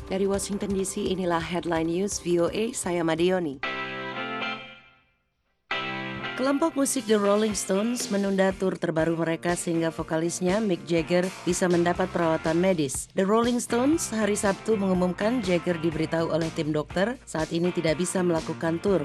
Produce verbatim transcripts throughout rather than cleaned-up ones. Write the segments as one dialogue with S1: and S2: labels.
S1: Dari Washington D C, inilah Headline News V O A, saya Madioni. Kelompok musik The Rolling Stones menunda tur terbaru mereka sehingga vokalisnya Mick Jagger bisa mendapat perawatan medis. The Rolling Stones hari Sabtu mengumumkan Jagger diberitahu oleh tim dokter saat ini tidak bisa melakukan tur.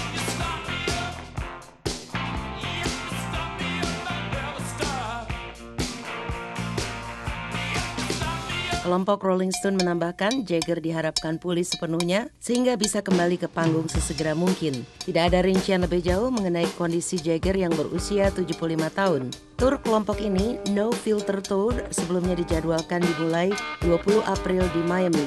S1: Kelompok Rolling Stone menambahkan Jagger diharapkan pulih sepenuhnya sehingga bisa kembali ke panggung sesegera mungkin. Tidak ada rincian lebih jauh mengenai kondisi Jagger yang berusia tujuh puluh lima tahun. Tur kelompok ini, No Filter Tour, sebelumnya dijadwalkan dimulai dua puluh April di Miami.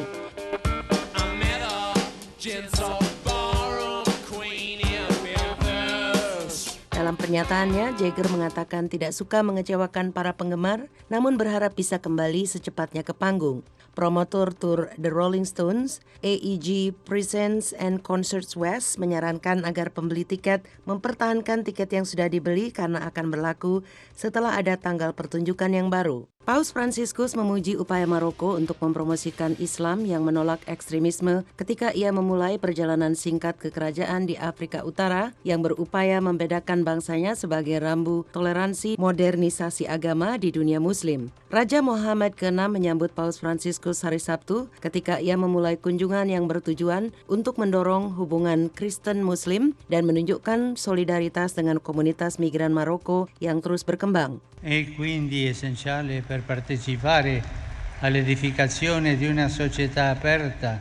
S1: Dalam pernyataannya, Jagger mengatakan tidak suka mengecewakan para penggemar, namun berharap bisa kembali secepatnya ke panggung. Promotor tur The Rolling Stones, A E G Presents and Concerts West, menyarankan agar pembeli tiket mempertahankan tiket yang sudah dibeli karena akan berlaku setelah ada tanggal pertunjukan yang baru. Paus Fransiskus memuji upaya Maroko untuk mempromosikan Islam yang menolak ekstremisme ketika ia memulai perjalanan singkat ke kerajaan di Afrika Utara yang berupaya membedakan bangsanya sebagai rambu toleransi modernisasi agama di dunia Muslim. Raja Mohammed keenam menyambut Paus Fransiskus hari Sabtu ketika ia memulai kunjungan yang bertujuan untuk mendorong hubungan Kristen-Muslim dan menunjukkan solidaritas dengan komunitas migran Maroko yang terus berkembang.
S2: È quindi essenziale per partecipare all'edificazione di una società aperta,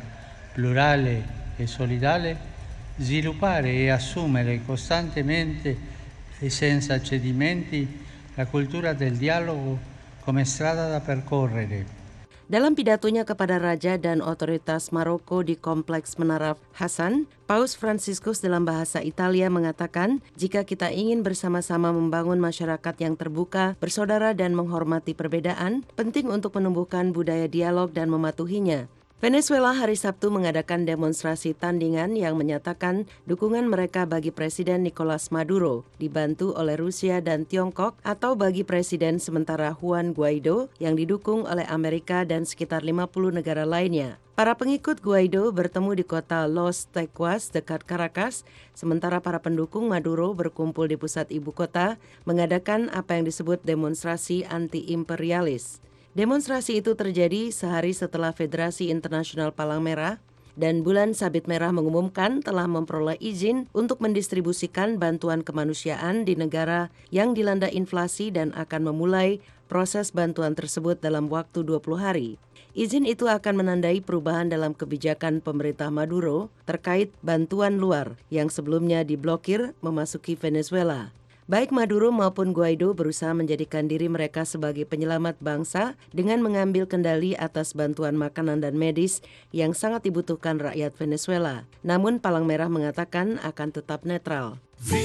S2: plurale e solidale, sviluppare e assumere costantemente e senza cedimenti la cultura del dialogo come strada da percorrere.
S1: Dalam pidatonya kepada Raja dan otoritas Maroko di Kompleks Menara Hassan, Paus Fransiskus dalam bahasa Italia mengatakan, jika kita ingin bersama-sama membangun masyarakat yang terbuka, bersaudara dan menghormati perbedaan, penting untuk menumbuhkan budaya dialog dan mematuhinya. Venezuela hari Sabtu mengadakan demonstrasi tandingan yang menyatakan dukungan mereka bagi Presiden Nicolas Maduro, dibantu oleh Rusia dan Tiongkok, atau bagi Presiden sementara Juan Guaido yang didukung oleh Amerika dan sekitar lima puluh negara lainnya. Para pengikut Guaido bertemu di kota Los Tequas dekat Caracas, sementara para pendukung Maduro berkumpul di pusat ibu kota mengadakan apa yang disebut demonstrasi anti-imperialis. Demonstrasi itu terjadi sehari setelah Federasi Internasional Palang Merah dan Bulan Sabit Merah mengumumkan telah memperoleh izin untuk mendistribusikan bantuan kemanusiaan di negara yang dilanda inflasi dan akan memulai proses bantuan tersebut dalam waktu dua puluh hari. Izin itu akan menandai perubahan dalam kebijakan pemerintah Maduro terkait bantuan luar yang sebelumnya diblokir memasuki Venezuela. Baik Maduro maupun Guaido berusaha menjadikan diri mereka sebagai penyelamat bangsa dengan mengambil kendali atas bantuan makanan dan medis yang sangat dibutuhkan rakyat Venezuela. Namun Palang Merah mengatakan akan tetap netral. V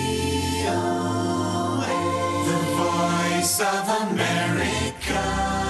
S1: O A, The Voice of America.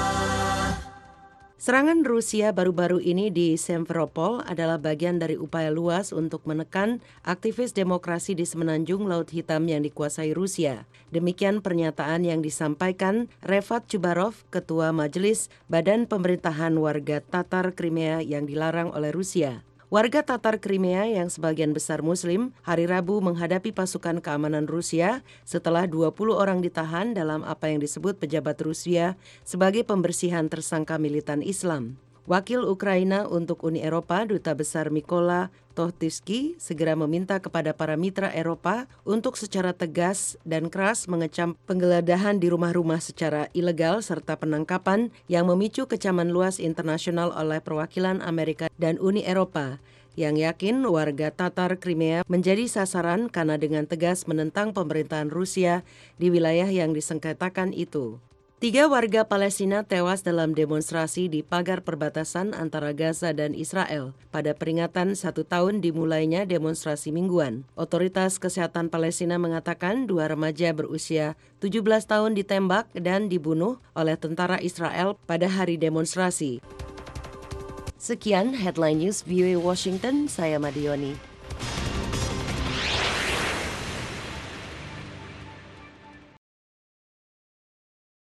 S1: Serangan Rusia baru-baru ini di Simferopol adalah bagian dari upaya luas untuk menekan aktivis demokrasi di semenanjung Laut Hitam yang dikuasai Rusia. Demikian pernyataan yang disampaikan Refat Chubarov, Ketua Majelis Badan Pemerintahan Warga Tatar Crimea yang dilarang oleh Rusia. Warga Tatar Crimea yang sebagian besar Muslim hari Rabu menghadapi pasukan keamanan Rusia setelah dua puluh orang ditahan dalam apa yang disebut pejabat Rusia sebagai pembersihan tersangka militan Islam. Wakil Ukraina untuk Uni Eropa, Duta Besar Mykola Tohtysky, segera meminta kepada para mitra Eropa untuk secara tegas dan keras mengecam penggeledahan di rumah-rumah secara ilegal serta penangkapan yang memicu kecaman luas internasional oleh perwakilan Amerika dan Uni Eropa, yang yakin warga Tatar Crimea menjadi sasaran karena dengan tegas menentang pemerintahan Rusia di wilayah yang disengketakan itu. Tiga warga Palestina tewas dalam demonstrasi di pagar perbatasan antara Gaza dan Israel pada peringatan satu tahun dimulainya demonstrasi mingguan. Otoritas Kesehatan Palestina mengatakan dua remaja berusia tujuh belas tahun ditembak dan dibunuh oleh tentara Israel pada hari demonstrasi. Sekian Headline News V O A Washington, saya Madioni.